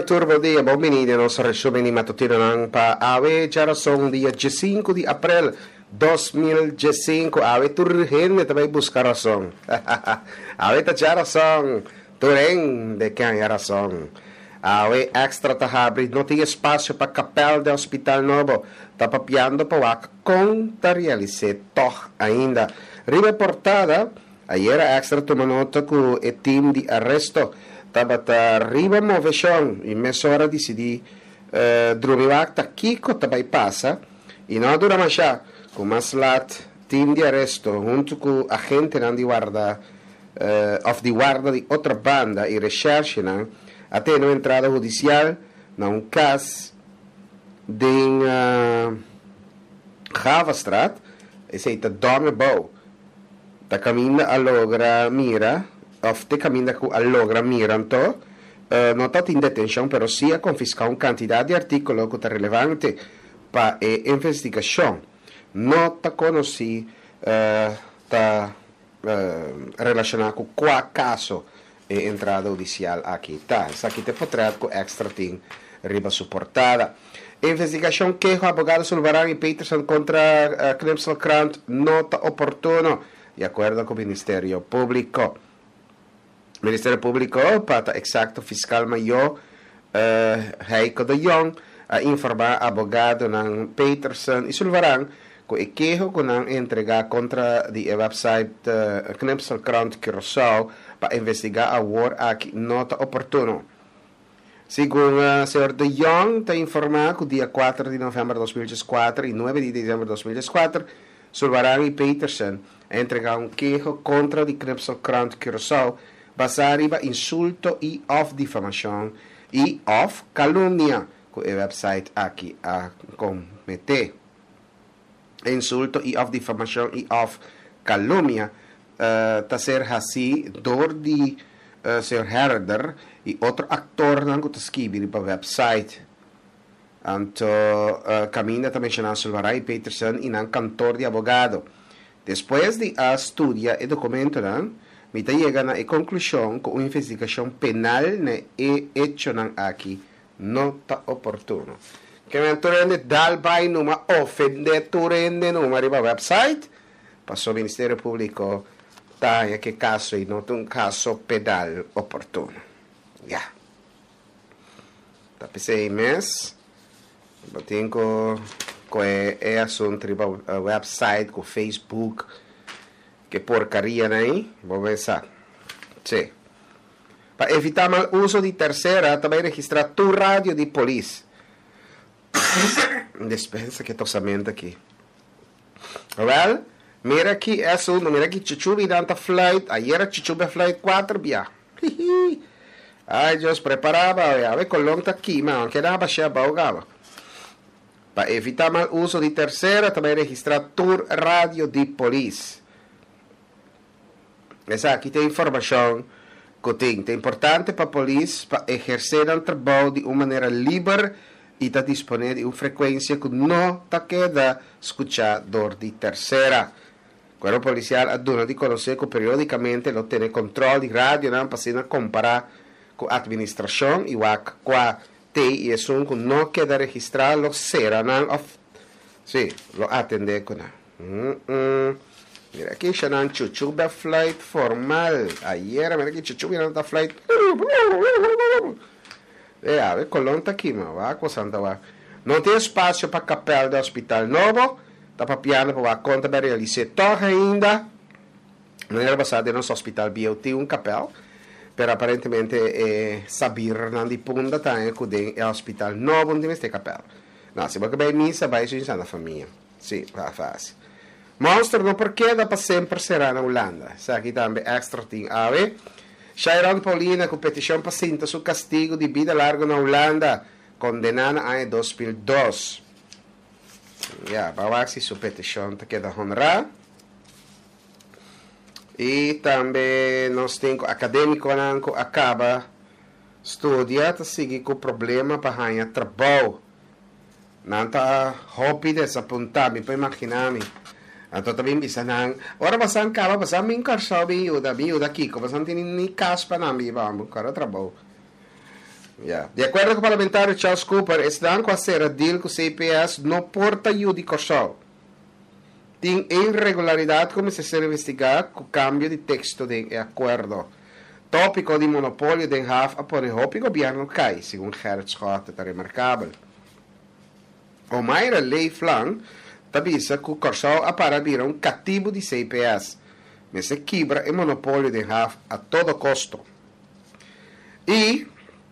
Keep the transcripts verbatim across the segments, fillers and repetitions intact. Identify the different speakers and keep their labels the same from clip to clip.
Speaker 1: turbo dia, bom menino, nosso resumo matutino ng pa-awe, jarasong dia cinco de abril dois mil e cinco, awe turhen, também buscar razão. Awe ta jarasong, tureng de quem é razão. Awe extra tahabri, não tinha espaço para capel de hospital novo, tá papiando para wak conta realize toch ainda. Reportada, ayer extra tomou nota que o time de arresto estava arriba moveção e meia hora decidi uh, drumiwak ta kiko também passa e não dura mais já com mais lat time de arresto junto com agente não de guarda uh, of de guarda de outra banda e recherche não até na entrada judicial num caso de uh, Gavastraat esse aí tá dorme bom tá caminha a logra mira of te caminha a logra miranto uh, não está em detenção pero sim a confiscar uma quantidade de artículos que está relevante para a investigação não está conhecido está uh, uh, relacionado com qual caso é entrada judicial aqui tá isso aqui te portado com extra tem riba suportada a investigação que o advogado Sulvarang e Peterson contra uh, Knipsel Krant não está oportuno de acordo com o Ministério Público. O Ministério Público, para o exato fiscal maior, uh, Heiko de Jong, a informar advogado ng Peterson e Sulvarang que o queijo que não entregar contra o website uh, Knipsel Krant Curaçao para investigar a war aqui não está oportuno. Segundo o uh, senhor de Jong, está informado que o dia quatro de novembro de dois mil e quatro e nove de dezembro de dois mil e quatro, Sulvarang e Peterson entregaram um queijo contra o Knipsel Krant Curaçao basado em insulto e of difamação e of calúnia que o website aqui a cometer. Insulto e of difamação e of calúnia está uh, ser assim dor de uh, senhor Herder e outro ator não que está escrevendo para o website. Então, uh, caminha também chamado Sulvarang e Peterson e não cantor de advogado. Depois de a estudia e documento, não, me chega na conclusão que uma investigação penal ne é hecho não aqui não está oportuno. Que me turende dal bai numa ofende turende numa riba website, passou o Ministério Público tá em que caso e não um caso penal oportuno. Já. Yeah. Tá pensei mês, tenho que é assunto riba website com Facebook. Que porcaria, né? Vamos pensar. Sim. Para evitar mal uso de terceira, também registrar tu rádio de polícia. Dispensa que tossamento aqui. Well, mira aqui é assunto, mira aqui, chuchubi danta flight, ayer era chuchubi flight quatro, bia. Ai, Deus, preparava, a ver, colong tá aqui, mas que dava baixar baugava. Para evitar mal uso de terceira, também registrar tu rádio de polícia. Essa aqui tem informação que tem. É importante para a polícia para exercer o trabalho de uma maneira livre e está disponível de uma frequência que não está queda escuchador de terceira. Quando o policial aduna de conhecer que periodicamente ele tem controle de rádio não para se comparar com a administração e o que tem e é um que não queda registrado será não sim, lo atende com hum, hum. Mira aqui, chamam chuchuba flight formal. Ayer, mira aqui, chuchuba não flight. É, a ver, colão tá aqui, mano. Vai, coçando, vai. Não tem espaço para capel do hospital novo. Tá papiando para a conta para realizar torre ainda. Não era passado no nosso hospital bio tem um capel. Pero aparentemente, é, saber não de punda tá em que é hospital novo onde vai ter capel. Não, se você vai missa, vai isso na família. Sim, vai fácil. Monster não porque dá para sempre será na Holanda. Sa aqui também extra tem a ver. Sharon Paulina com petição para cinta seu castigo de vida larga na Holanda, condenada em dois mil e dois. Já, para se sua petição te queda honrar. E também nós temos acadêmico que acaba estudar, seguir com problema para ganhar trabalho. Não está hobby desapontar, me pode imaginar-me. Então também bisa nang ora basan kaba basan min kar sabi uda bi uda ki ko basan tin ni kas pa nami ba mo kara trabaho Yeah. De acordo com o parlamentar Charles Cooper, estão com a ser a deal com o C P S não porta judicação. Tem irregularidade começa a ser investigada com o cambio de texto de acordo. Tópico de monopólio de Haf apone hopi governo cai, segundo Gerrit Scott, é remarcável. O Mayra Lei Flang tabisa que o Corsal apara vira um cativo de C P S, mas se quebra o monopólio de Haf a todo custo. E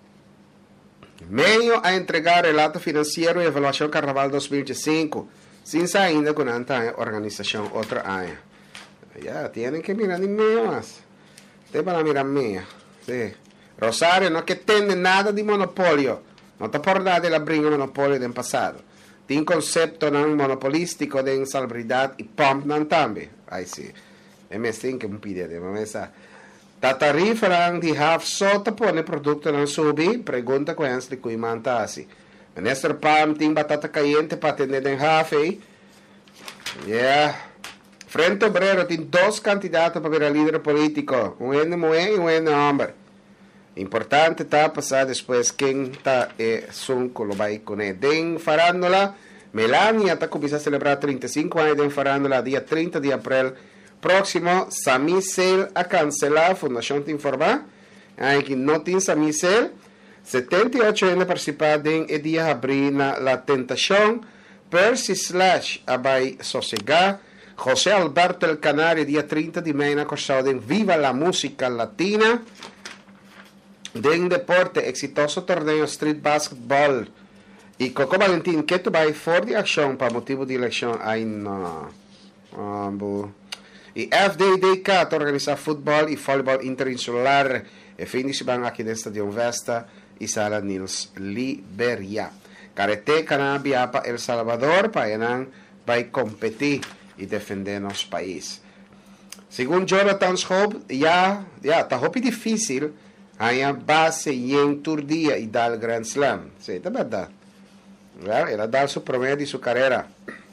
Speaker 1: meio a entregar relato financeiro e avaliação Carnaval dois mil e cinco, sem ainda com a organização outra ano. Já, tienen que mirar em meio mais. Tem para mirar meio. Sí. Rosario não que tem nada de monopólio. Não está por nada de abrir o monopólio do passado. Tem conceito não monopolístico de insalubridade e pomp não também. Aí sim. É mesmo que me pide de momento. Ta tarifa lang di half sota po ne produkto ng subi, pregunta ko yan sa likoy mantasi. Minister Pam, ting batata caliente pa atender den half, eh? Yeah. Frente Obrero, tem dois candidatos para virar líder político. Um é mulher e um é homem. Importante tá passar depois quem tá é sunco lo vai com ele. Den farándola, Melania tá começando a celebrar trinta e cinco anos den farándola, dia trinta de abril. Próximo, Sami Sale a cancelar, a Fundação te informa, que não tem Sami Sale, setenta e oito anos participar em e dia abrir na La Tentação, Percy Slash a vai sossegar, José Alberto El Canario, dia trinta de maio, na corsada em Viva la Música Latina, den deporte, exitoso torneio Street Basketball, e Coco Valentim, que tu vai for de ação para motivo de eleição, aí não, ah, e F D D K organiza futebol e voleibol interinsular e fim de semana aqui no Estádio Vesta e Sala Nils Liberia. Karate Canabia para El Salvador para Enan vai competir e defender nosso país. Segundo Jonathan Hope, já já tá hope difícil a base em Turdia e dar Grand Slam. Sim, é verdade. Ela dá seu promédio e sua carreira.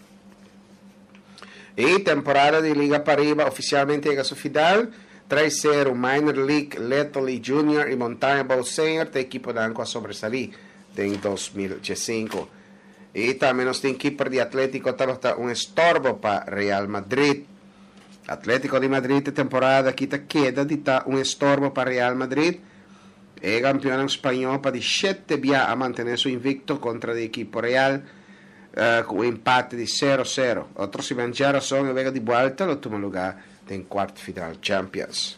Speaker 1: E temporada de Liga Paribas oficialmente llega a su final. Tras ser un Minor League Lethally Junior y Montaña Bowl Senior, te equipo de Anco a sobresalir en dos mil cinco. Y también nos tiene equipo de Atlético, está un estorbo para Real Madrid. Atlético de Madrid de temporada aquí te queda de un estorbo para Real Madrid. El campeón español para siete vía a mantener su invicto contra el equipo Real. Uh, con un empate de cero cero. Otros si mangiaron son y venga de vuelta al último lugar en cuarto final Champions.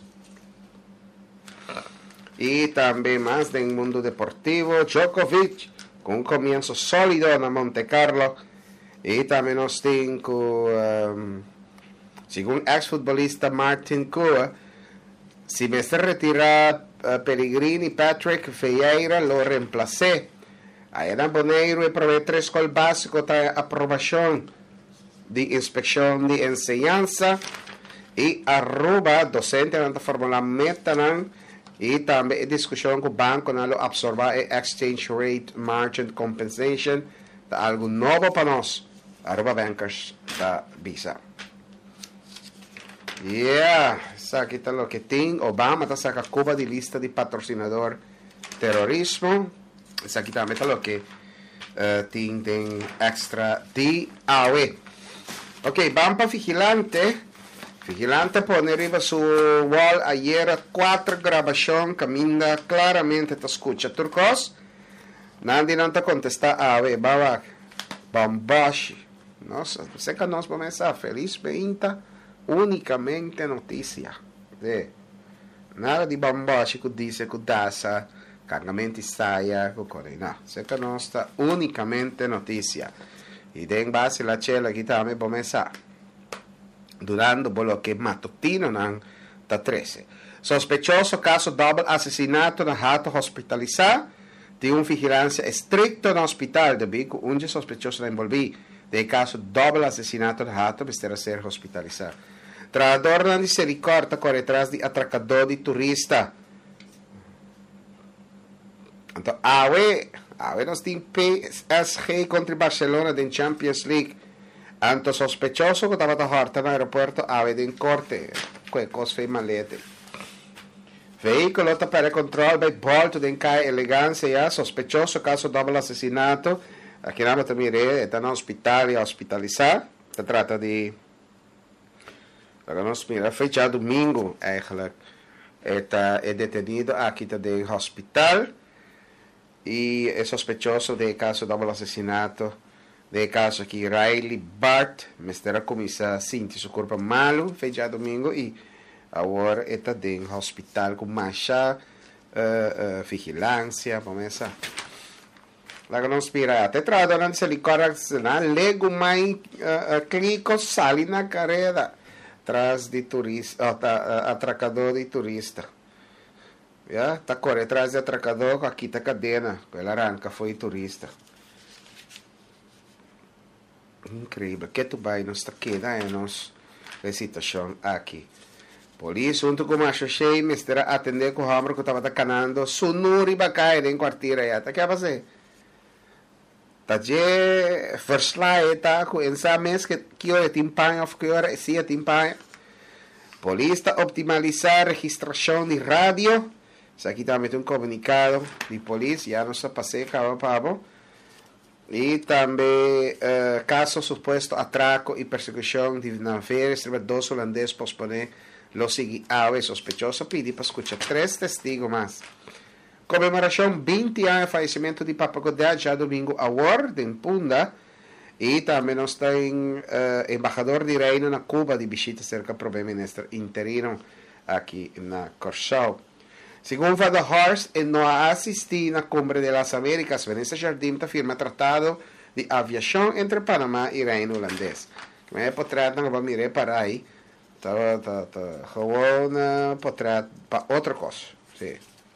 Speaker 1: Y también más del mundo deportivo, Djokovic con un comienzo sólido en Monte Carlo. Y también nos tengo, um, según exfutbolista Martin Coa, si me se retira uh, Pellegrini y Patrick Vieira lo reemplacé. Aena Boneiro e provee tres escola básico da aprovação de inspeção de enseñanza e arroba docente na fórmula metanan e também discussão com o banco na absorver e exchange rate margin compensation da algo novo para nós arroba bankers da Visa. Yeah, isso aqui está o que tem. Obama está sacando Cuba de lista de patrocinador terrorismo. Isso aqui também está o que uh, tem, tem extra de A O E. Ok, vamos para Vigilante. Vigilante pone arriba su wall ayer quatro gravação que minda claramente te escucha turcos. Nadie não te contesta A O E. Baba, bombashi. Nossa, você que nós vamos começar feliz vinte, unicamente notícia. De, nada de bombashi que diz que dá cargamento saia, no, se conosca unicamente notizia. E den base la cella che también pomesa durando bloque mattutino nan da trece. Sospechoso caso double assassinato na rato hospitalizado de un vigilancia estricto no hospital de Bico, onde sospechoso envolvi del caso double assassinato na rato per ser hospitalizado. Trador non si ricorda corre tras di atracador di turista. Então, A O E, A O E nós tem P S G contra Barcelona da Champions League. Anto sospechoso que estava da horta no aeroporto, A O E den corte, que coisa foi malete. Veicolo per controllo by Bolt den cai elegancia, sospechoso caso doble asesinato. Aquí nada más mire, está en hospital y hospitalizar. Se trata de... Mira, fecha domingo eigenlijk. Está es detenido aquí en el hospital. Y es sospechoso de caso doble asesinato. De caso que Riley Bart, mister comisa sinti su corpo malo, fecha domingo. Y ahora está en el hospital con mucha uh, uh, vigilancia. Vamos a la conspirata. Tra l'altro se li correziona, leggo mai uh, uh, clico sali na carrera tras di turista, uh, uh, atracador di turista. Yeah? Tá correndo atrás de atracador, aqui tá cadena, ela arranca, foi turista. Incrível, que tu vai nos tá quedando a situação aqui. Polícia, junto com o macho cheio, me estará atender com o homem que estava canando, sunuri bacai em quartira ya. Tá que vai fazer? Taje verslai ta ku ensa mes que que hora timpanha of que hora sia timpanha. Polícia optimalizar registração de rádio. Aqui também tem um comunicado de polícia, já não se passei cabo pavo. E também uh, caso suposto atraco e persecução de navegantes, dos holandeses posponer los siguientes sospechosos. Pedi para escuchar três testigos mais. Comemoração vinte anos de falecimento de Papa Godard, já domingo award em Punda. E também nós temos uh, embaixador de Reino na Cuba de visita cerca do primeiro-ministro interino aqui na Corsau. Segundo Father Horst, ele não assistiu na Cumbre de las Américas. Vanessa Jardim firma tratado de aviação entre Panamá e Reino Holandês. Que me potrat não vamos mirar para aí. Tá, tá, tá. Gewoon potrat para outra coisa. Sim.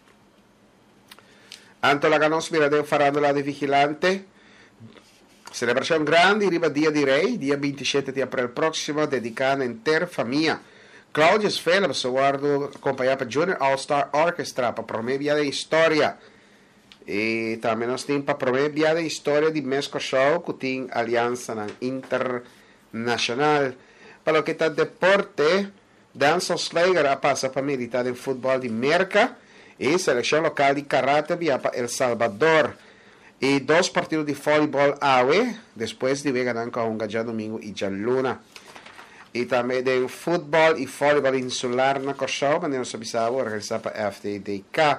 Speaker 1: Anto la conspira de farandola de vigilante. Celebração grande, arriva dia di Rei, dia ventisette di aprile prossimo, dedicata intera famiglia. Claudius Phillips, guardo, acompanhado por Junior All-Star Orchestra, para promover via de história. E também nós temos para promover via de história de Mesco Show, que tem aliança internacional. Para o que está deporte, Danson Slager a passa para militar em futebol de Merca e seleção local de karate via para El Salvador. E dois partidos de voleibol A U E, depois de ver ganar com um já domingo e já luna. E também de futebol e voleibol insular na Corsau, mas não sabia organizar para a F T D K.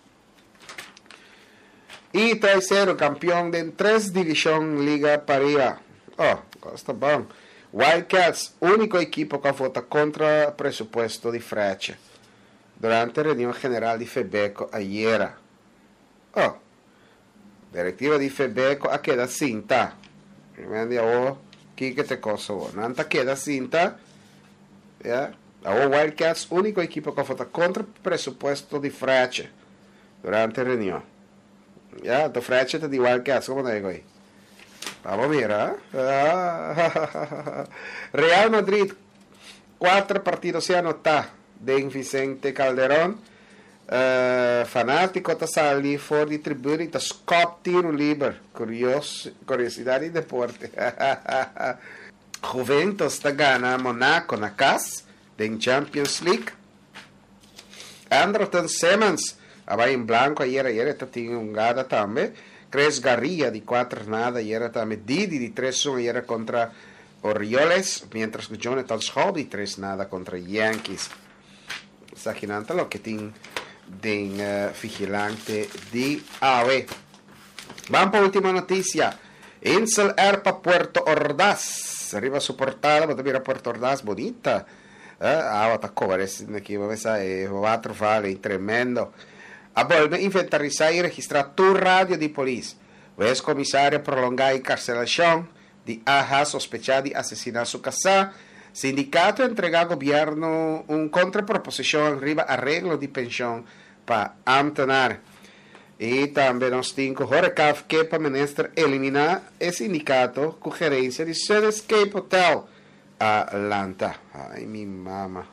Speaker 1: E terceiro, campeão de três divisões Liga Paria. Oh, está bom. Wildcats, único equipo que vota contra presupuesto de frete. Durante a reunião geral de FEBECO ayer. Oh, diretiva de FEBECO a queda cinta. Primeiro oh, que que te cosa oh. Nanta queda cinta. Ya, a Wildcats, único equipo que vota contra presupuesto de frete. Durante a reunião. Ya, tu frete de Wildcats, como digo aí? Vamos mirar. Ah, Real Madrid, quatro partidos se anotar de Vicente Calderón. Uh, fanático está sali for de tribuna e está scop tiro livre. Curios, curiosidade e deporte. Juventus está ganhando Monaco na casa de Champions League. Anderton Simmons, vai em branco, ayer, ayer, está tendo um gada também. Cres Garria de quatro nada e era também Didi de três um e era contra Orioles, mientras que Jonathan Scholl de três nada contra Yankees. Saquinanta lo que tem de uh, vigilante de A U E. Vamos para a última notícia. Insel Air para Puerto Ordaz. Arriba su portada, mas também Puerto Ordaz bonita. Ah, uh, tá cobrando aqui, vamos ver, quatro vale, tremendo. A volver a inventarizar e registrar tu rádio de polícia. O ex-comissário prolongar a encarcelação de Aja sospechado de assassinar sua casa. Sindicato entregar ao governo uma contraproposição arriba arreglo de pensão para Amtenar. E também nós temos o Horecaf que para ministro eliminar o sindicato com gerência de Sunscape Hotel Atlanta. Ai, minha mama.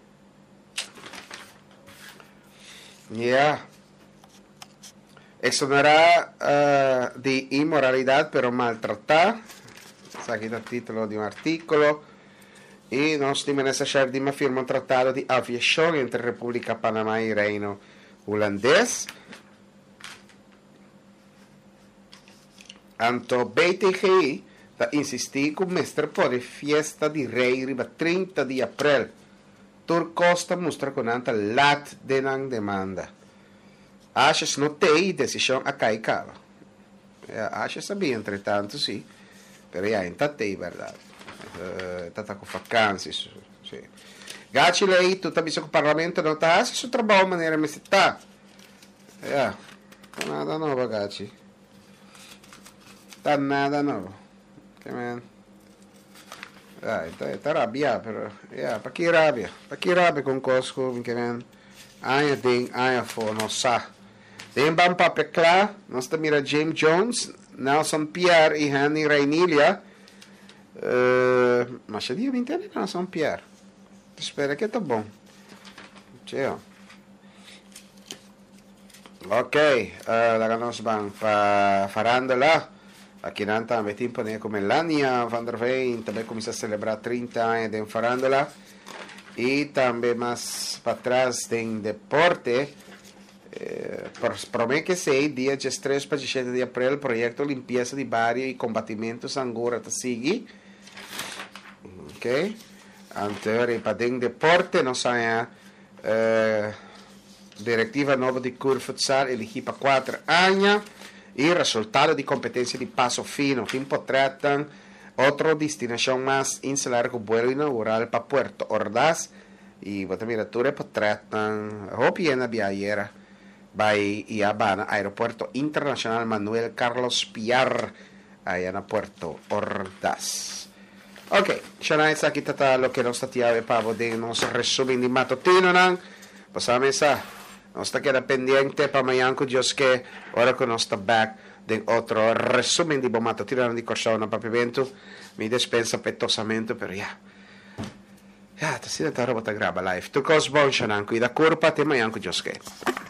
Speaker 1: Yeah. Exonerar uh, de inmoralidad pero maltratar. Aquí está el título de un artículo. E nós temos nessa Jardim firma um tratado de aviação entre a República Panamá e Reino Holandês. Anto B T G I está insistir que o mestre pode festa de rei riba trinta de abril. Tur Costa mostra com anta lat de nang demanda. Achas não tem decisão a cair cava. Achas sabia, entretanto, sim. Pero já, ainda tem, verdade. Está uh, com vacâncias. Sim. Gachi lei, tu também com o parlamento não está fazendo seu trabalho de maneira mas está. É, não nada novo, Gachi. Tá nada novo. Que man. Ah, está, está rabia, pero yeah, para que rabia? Para que rabia com Costco, que man. Aya ding, aya fo, não sa. Tem bam papel claro, nós estamos mira James Jones, Nelson Pierre e Henry Rainilia. Uh, mas se dia vinte anos Nelson Pierre. Espera que tá bom. Tchau. Ok, uh, lá nós vamos para Farandola. Aqui não também tem para com Melania Van der Veen, também começa a celebrar trinta anos de Farandola. E também mais para trás tem deporte. Eh, promete que sei, dia três para dezessete de abril, projeto limpeza de barrio e combatimento Sangura tá sigue. Ok? Anterior para tem deporte, nós saia eh, diretiva nova de Cur Futsal, elegi para quatro anos. E resultado de competência de passo fino, que tratam outra destinação mais insular que o vuelo inaugural para Puerto Ordaz. E a temperatura tratam roupa na viajera vai e Habana, Aeropuerto Internacional Manuel Carlos Piar, aí na Puerto Ordaz. Ok, já aqui está o que nós estamos para de nosso resumo de matutino, não? Passamos a nós está queda pendiente para amanhã com Deus que hora que nós está back de outro resumo de bom matutino de corso na papimento. Me dispensa petosamente, pero já. Já, está sendo a roupa tá grava live. Tu cos bom, Xanan, cuida corpo até amanhã com Deus que.